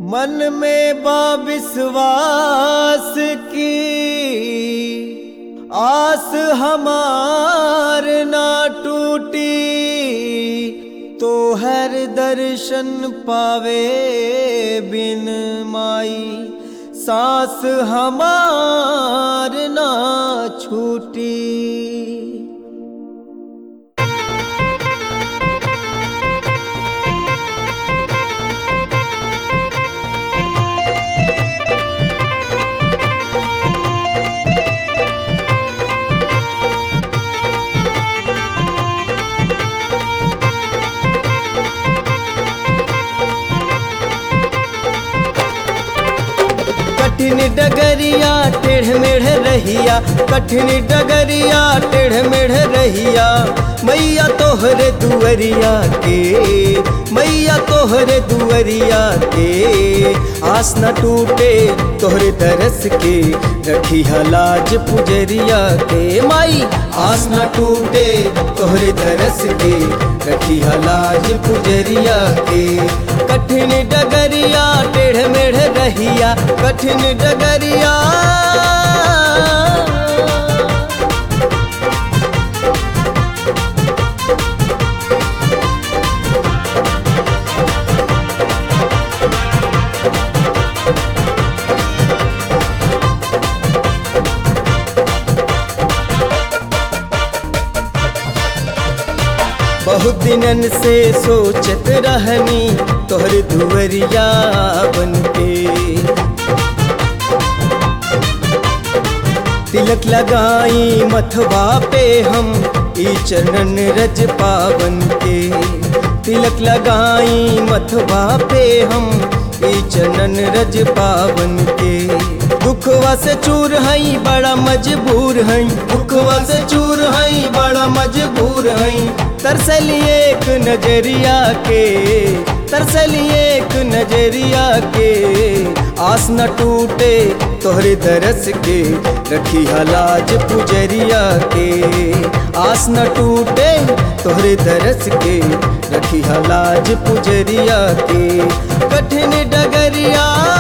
मन में बा विश्वास की आस हमार ना टूटी, तो हर दर्शन पावे बिन माई सांस हमार ना छूटी। कठिन डगरिया टेढ़ मेढ़ रहिया, कठिन डगरिया टेढ़ मेढ़ रहिया, मैया तोहरे दुअरिया के, मैया तोहरे दुअरिया के, आस न टूटे तोहरे दरस के, रखी लाज पुजरिया के माई, आस न टूटे तोहरे दरस के, रखी लाज पुजरिया के। कठिन डगरिया टेढ़ मेढ़ रहिया, कठिन डगरिया बहुत दिनन से सोचत रहनी तोहर दुअरिया बनके, तिलक लगाई मथवा पे हम ई चरणन रज पावन के, तिलक लगाई मथवा पे हम ई चरणन रज पावन के। दुखवा से चूर हई बड़ा मजबूर हई, दुखवा से चूर हई बड़ा मजबूर हई, तरसली एक नजरिया के, तरसली एक नजरिया के, आस न टूटे तोहरे दरस के, रखी लाज पुजरिया के, आस न टूटे तोहरे दरस के, रखी लाज पुजरिया के। कठिन डगरिया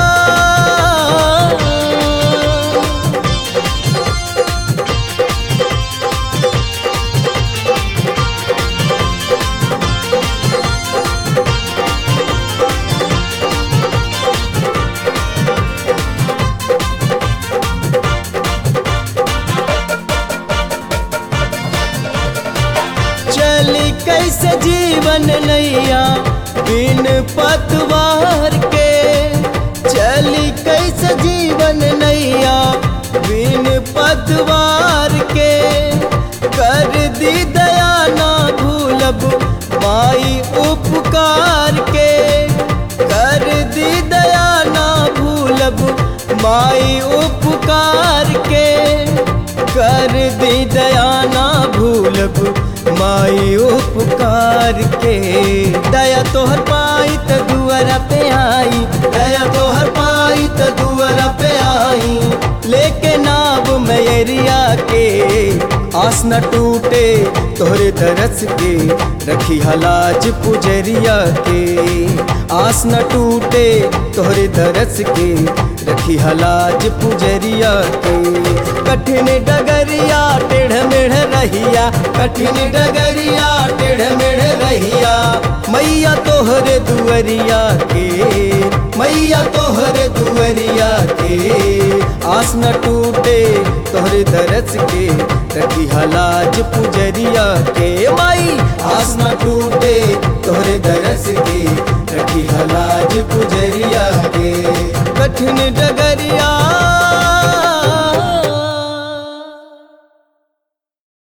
चली कैसे जीवन नैया बिन पतवार के, चली कैसे जीवन नैया बिन पतवार के, कर दी दया ना भूलब माई उपकार के, कर दी दया ना भूलब माई उपकार के, कर दी दया ना भूलब माई उपकार के। दया तोहर पाई त दुआरा पे आई, दया तोहर पाई त दुआरा पे आई, लेके नाव मैरिया के, आस न टूटे तोहरे दरस के, रखी लाज पुजरिया के, आस न टूटे तोहरे दरस के, रखी लाज पुजरिया के। कठिन डगरिया टेढ़ मेढ़ रहिया, कठिन डगरिया टेढ़ मेढ़ रहिया, मैया तोहरे दुअरिया के, मैया तोहरे दुअरिया के, आस न टूटे तोहरे दरस के, रखी लाज पुजरिया के माई, आस न टूटे तोहरे दरस के, रखी लाज पुजरिया के। कठिन डगरिया